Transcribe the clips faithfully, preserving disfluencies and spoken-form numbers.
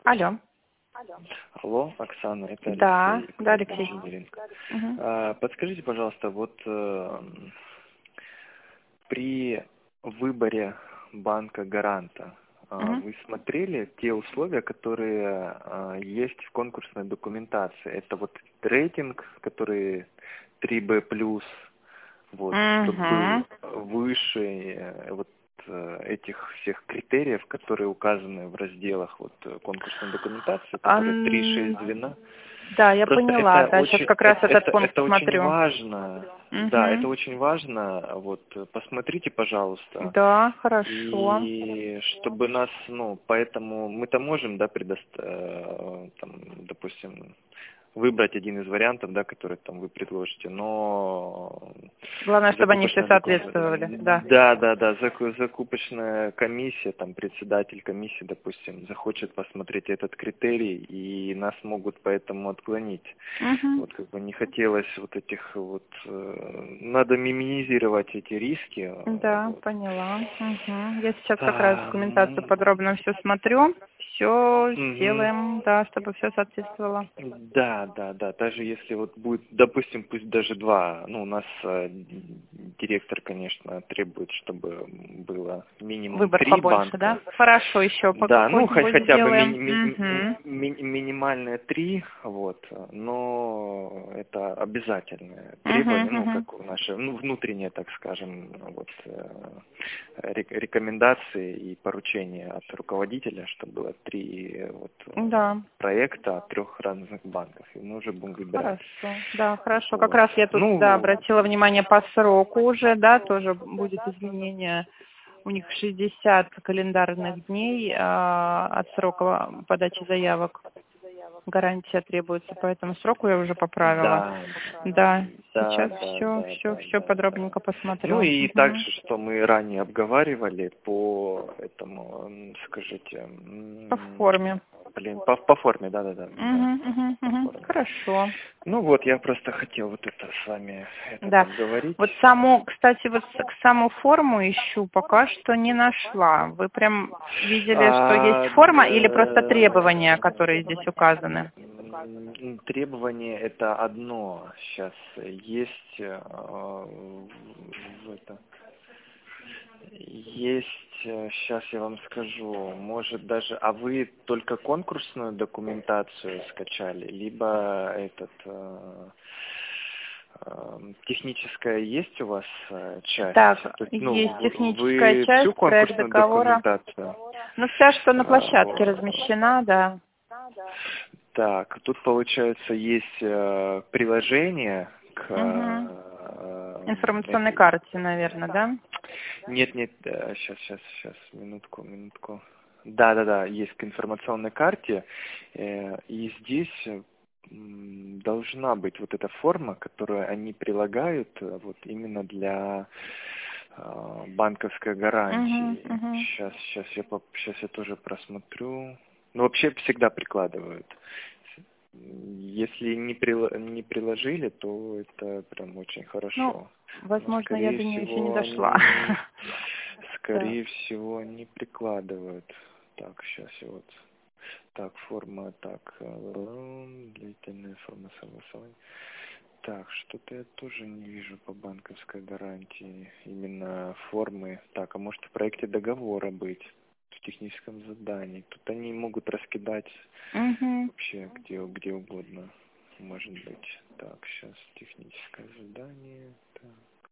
Алло. Алло, Оксана, это Да, Алексей, да, Экспорт Алексей. Инжиниринг. Мгм. А, Подскажите, пожалуйста, вот э, при выборе банка-гаранта а, Мгм. вы смотрели те условия, которые а, есть в конкурсной документации? Это вот рейтинг, который три бэ плюс, вот, чтобы был Мгм. выше э, вот э, этих всех критериев, которые указаны в разделах вот э, конкурсной документации, которые Ан- три-шесть звена. Да, я Просто поняла, это да, сейчас очень, как раз это, этот это, пункт это очень смотрю. важно. Да, это Мгм. очень важно. Вот э, посмотрите, пожалуйста. Да, хорошо. И чтобы нас, ну, поэтому мы-то можем, да, предоставить, там, допустим, выбрать один из вариантов, да, который там вы предложите, но Главное, чтобы они все закупочная соответствовали, документ... да. Да, да, да, заку- закупочная комиссия, там председатель комиссии, допустим, захочет посмотреть этот критерий, и нас могут поэтому отклонить. Мгм. Вот как бы не хотелось вот этих вот, э, надо минимизировать эти риски. э, Да, Вот. поняла. Мгм. Я сейчас как раз А, документацию м, подробно все смотрю. Все мгм. сделаем, да, чтобы все соответствовало. Да, да, да. Даже если вот будет, допустим, пусть даже два, ну, у нас э, директор, конечно, требует, чтобы было минимум Выбор три побольше, да? банка. Хорошо, еще по Да, ну, хоть, какой-нибудь хотя бы ми- сделаем. ми- ми- Мгм. ми- минимальные три, вот, но это обязательное Мгм, требование, ну, мгм. как наше, ну, внутреннее, так скажем, вот, э, рек- рекомендации и поручения от руководителя, чтобы было три вот, э, Да, проекта от трех разных банков, и мы уже будем выбирать. хорошо. Да, хорошо. Как Вот. раз я тут, да, Ну, обратила внимание по сроку уже, да, тоже будет изменение. У них шестьдесят календарных дней а, от срока подачи заявок. Гарантия требуется, по этому сроку я уже поправила. да, Да, да, сейчас да, все, да, все, да, все да, да. подробненько Ну посмотрю. и Мгм. также, что мы ранее обговаривали по этому, м, скажите, По м, форме. блин, по, по форме, да, да, да, да, Мгм, мгм, по мгм. форме. Хорошо. Ну вот, я просто хотел вот это с вами этот Да. обговорить. Вот саму, кстати, вот с- саму форму ищу, пока что не нашла. Вы прям видели, что есть А, форма или просто д- требования, которые здесь указаны? м, требование это одно. Сейчас есть э, в это. Есть, сейчас я вам скажу, может даже, а вы только конкурсную документацию скачали, либо этот э, э, техническая есть у вас э, часть? Так, То есть, ну, есть вы, техническая вы всю часть, проект конкурсную договора. документацию? Ну, вся, что на э, площадке во- размещена, да. Так, тут получается есть э, приложение к Угу. э, Информационной этой. карте, наверное, да? Нет, нет, сейчас, сейчас, сейчас, минутку, минутку. Да, да, да, есть к информационной карте, э, и здесь м, должна быть вот эта форма, которую они прилагают э, вот именно для э, банковской Угу, гарантии. угу. Сейчас, сейчас я, сейчас я тоже просмотрю. Ну, вообще всегда прикладывают. Если не, прила- не приложили, то это прям очень Ну, хорошо. Но, возможно, я скорее до нее еще не всего, дошла. они, Да. скорее всего, они прикладывают. Так, сейчас я вот... Так, форма, так, э, длительная форма согласования. Так, что-то я тоже не вижу по банковской гарантии. Именно формы. Так, а может в проекте договора быть? В техническом задании. Тут они могут раскидать Угу. вообще где, где угодно. Может быть. Так, сейчас техническое задание. Так.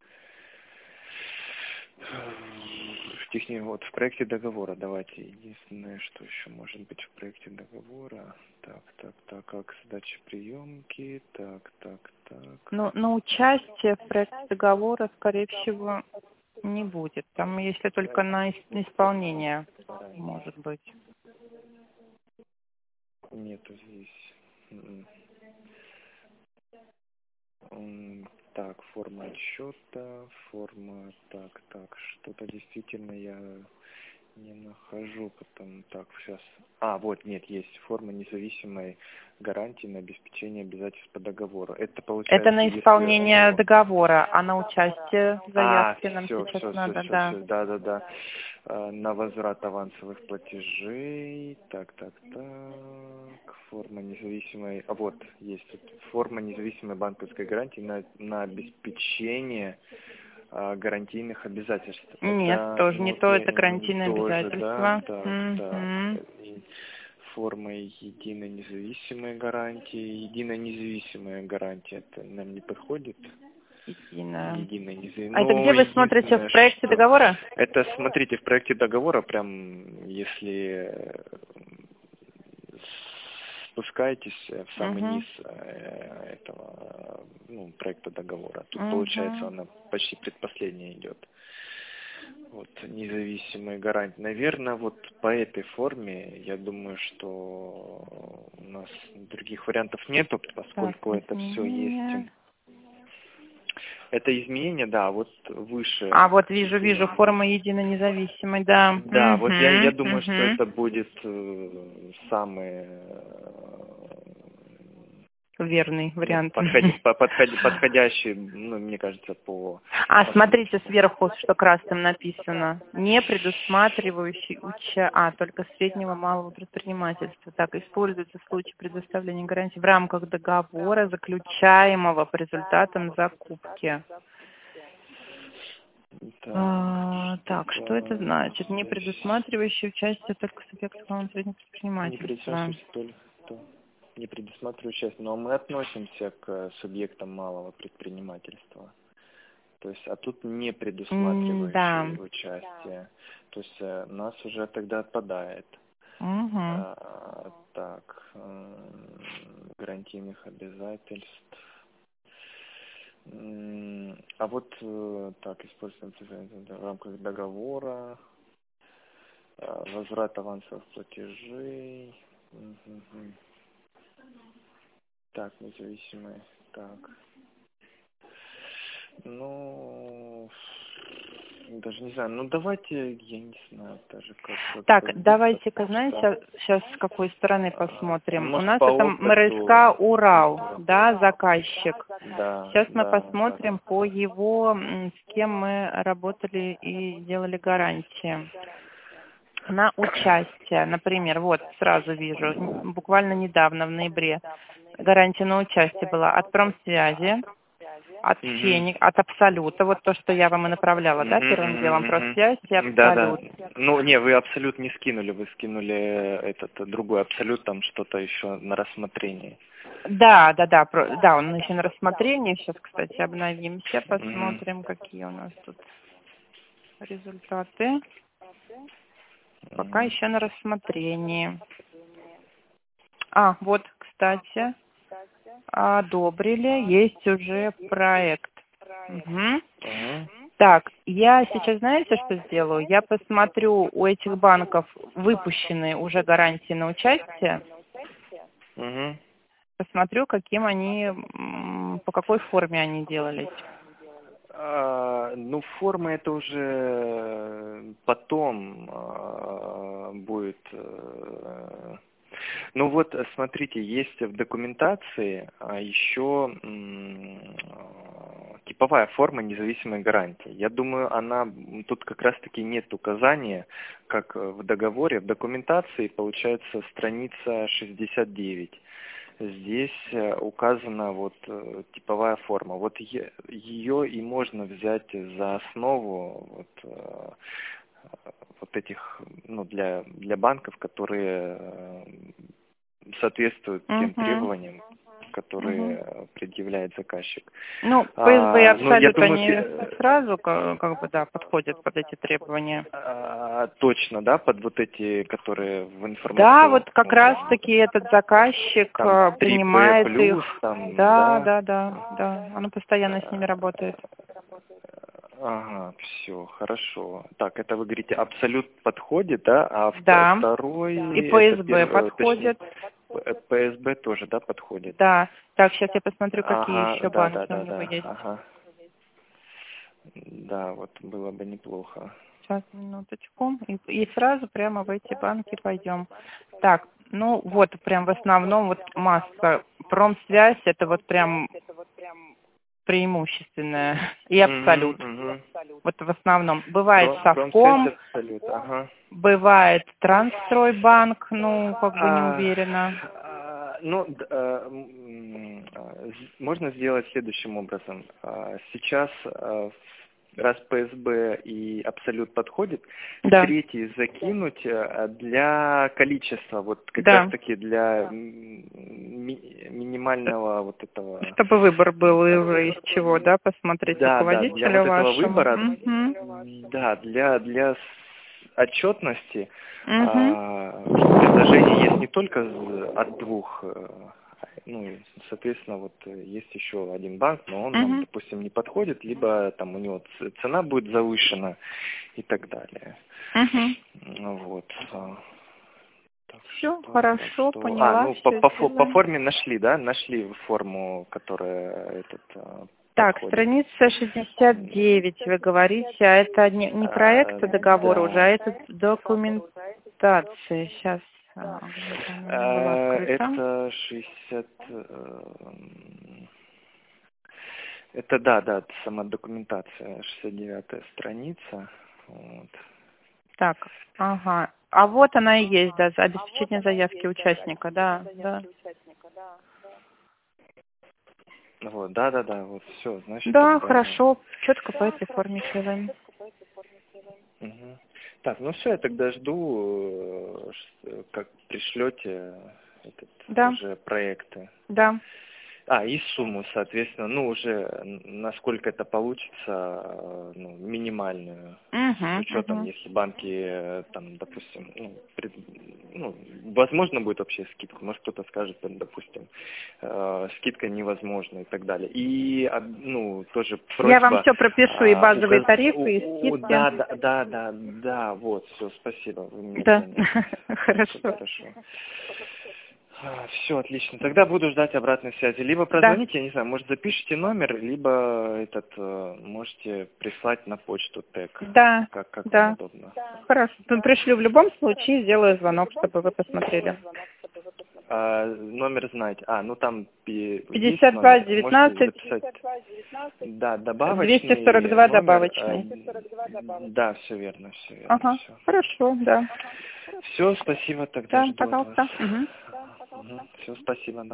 В техни... Вот в проекте договора давайте. Единственное, что еще может быть в проекте договора. Так, так, так, как сдача приемки. Так, так, так. Ну, на участие в проекте договора, скорее всего, не будет. Там, если только на ис- на исполнение, может быть. Нету здесь. М. М, Так, форма отсчета, форма, так, так, что-то действительно я не нахожу, потом, так, сейчас, а, вот, нет, есть форма независимой гарантии на обеспечение обязательств по договору. Это Это получается, на если, исполнение договора, а на участие в а, заявке нам все, сейчас все, все, надо, все, да. все, да, да, да, Э, на возврат авансовых платежей, так, так, так, форма независимой, а вот есть тут форма независимой банковской гарантии на, на обеспечение а, гарантийных обязательств. Нет, это, тоже ну, не вот то, я- это гарантийное тоже, обязательство. да, так, Мгм. так. И форма единой независимой гарантии. Единая независимая гарантия, это нам не подходит. Единое. Единая независимая. А это где Ну, вы смотрите, в единственное, проекте что... договора? Это, смотрите, в проекте договора, прям, если спускаетесь в самый Угу. низ э, этого ну, проекта договора. Тут, Угу. получается, она почти предпоследняя идет. Вот, независимые гарантии. Наверное, вот по этой форме, я думаю, что у нас других вариантов нету, поскольку Так, это все изменения. есть. Это изменение, да, вот выше. А, вот вижу, вижу, форма едино независимой, да. Да, вот я, я Мгм, думаю, что мгм. это будет э, самый Верный ну, вариант. подходи, по- подходи, подходящий, ну, мне кажется, по... А, по смотрите случаю. сверху, что красным написано. Не предусматривающий уча... А, только среднего малого предпринимательства. Так, используется в случае предоставления гарантии в рамках договора, заключаемого по результатам закупки. Так, А, так, что это что-то значит? Не здесь предусматривающий участие только субъектов малого и среднего не предпринимательства. предусматривающий только кто? Не предусматривающий часть, но мы относимся к субъектам малого предпринимательства. То есть, а тут не М, Да. предусматривающие участие. То есть, э, нас уже тогда отпадает. Угу. А, так, м, гарантийных обязательств. М, А вот э, так, используем в рамках договора, э, возврат авансовых платежей. Мгм. Так, независимые. Так. Ну, даже не знаю. Ну, давайте, я не знаю, даже как, как, Так, как быть, давайте-ка, потому что знаете, сейчас с какой стороны а, посмотрим. У может нас по это опыту. МРСК Урал, да, заказчик. Да, Сейчас мы да, да, посмотрим да. по его, м, с кем мы работали и делали гарантии. На участие, например, вот сразу вижу, н- буквально недавно, в ноябре, гарантия на участие была от Промсвязи, от Мгм. Феник, от Абсолюта, вот то, что я вам и направляла, да, Мгм, первым делом, мгм, мгм. Промсвязь и Да, да. Абсолют. Ну, не, вы абсолют не скинули, вы скинули этот э, другой абсолют, там что-то еще на рассмотрении. Да, да, да, про- да, он еще на рассмотрении. Сейчас, кстати, обновимся, Мгм. посмотрим, какие у нас тут результаты. Пока Мгм. еще на рассмотрении. А, вот, кстати, одобрили, есть уже проект. Мгм. Мгм. Так, я сейчас, знаете, что сделаю? Я посмотрю у этих банков выпущенные уже гарантии на участие, Мгм. посмотрю, каким они, м, по какой форме они делались. А, ну, форма это уже потом а, будет. э, Ну вот, э, смотрите, есть в документации а, еще м, а, типовая форма независимой гарантии. Я думаю, она м, тут как раз-таки нет указания, как э, в договоре. В документации получается страница шестьдесят девять. Здесь э, указана вот э, типовая форма. Вот е- ее и можно взять за основу вот, э, э, вот этих, ну, для, для банков, которые э, соответствуют тем Угу. требованиям, Угу. которые э, предъявляет заказчик. Ну, ПСБ и А, ну, я Абсолют, думаю, они пе- сразу ка- как бы, да, подходят под эти требования. а, точно, да, под вот эти, которые в Да, вот информационном, как раз-таки этот заказчик там э, три П принимает плюс, их. там, Да, да. да, да, да. Он постоянно с ними работает. Ага, все, хорошо. Так, это вы говорите, абсолют подходит, да, а вто- Да. второй, И это ПСБ первый, точнее, подходит. П- ПСБ тоже, да, подходит? Да. Так, сейчас я посмотрю, какие Ага, еще да, да, банки у да, него да, есть. ага. Да, вот было бы неплохо. Сейчас, минуточку. И, и сразу прямо в эти банки пойдем. Так, ну вот прям в основном вот масса. Промсвязь это вот прям преимущественная. И Абсолют. Угу, угу. Вот в основном. Бывает Про, промсвязь Совком, абсолют, ага. бывает Трансстройбанк, ну, как бы не А, уверена. Ну, д- э, м, э, з- можно сделать следующим образом. А, Сейчас, э, раз П С Б и Абсолют подходит, Да, третий закинуть э, для количества, вот как раз да. таки для м, ми- минимального вот этого, Чтобы выбор был и так уже из сказать. чего, да, посмотреть Да, да, для руководителю вот этого вашему. выбора, Угу. да, для, для с- отчетности, Угу. а, что предложение есть не только з- от двух, э, ну, и, соответственно, вот э, есть еще один банк, но он нам, Угу. допустим, не подходит, либо там у него ц- цена будет завышена и так далее. Угу. Ну, вот. а, Так Все, что, так хорошо, что, а, поняла, ну, по, все по, фо- по сделаем. форме нашли, да, нашли форму, которая этот а, Так, подходит. страница шестьдесят девять, вы говорите, а это не, не проект А, договора уже, а да. это документация. Сейчас, а, где-то она у меня была А, открыта. Это шестьдесят... эм, Это, да, да, это сама документация, шестьдесят девятая страница. Вот. Так, ага. А вот она и есть, да, за обеспечение заявки участника, да, да. Вот, да, да, да, вот все, значит Да, тогда... хорошо, четко по этой форме делаем. Мгм. Так, ну все, я тогда жду, э, ш- как пришлете этот, Да, уже проекты. да. А, и сумму, соответственно, ну, уже н- насколько это получится, э, ну, минимальную, с Угу, учетом, угу. если банки, э, там, допустим, ну, пред- ну, возможно будет вообще скидка, может кто-то скажет, там, допустим, э, скидка невозможна и так далее. И, а, ну, тоже Я вам просьба, все пропишу, и а, базовые указ... тарифы, и у- у- скидки. да, да, да, да, да, вот, все, спасибо, вы меня Да, поняли. Все хорошо. хорошо. Все, отлично. Тогда буду ждать обратной связи. Либо Да, прозвоните, я не знаю, может запишите номер, либо этот э, можете прислать на почту тег, да, как, как вам да. удобно. Хорошо. Ну, пришлю в любом случае, сделаю звонок, чтобы вы посмотрели. А, номер знаете. А, ну там пи- есть пятьдесят два номер, можете девятнадцать записать. Да, двести сорок два добавочный номер. добавочный. э, да, все верно, все верно, Ага, все. хорошо, да. Все, спасибо, тогда Да, жду от вас. пожалуйста. Угу. Все, спасибо. Да.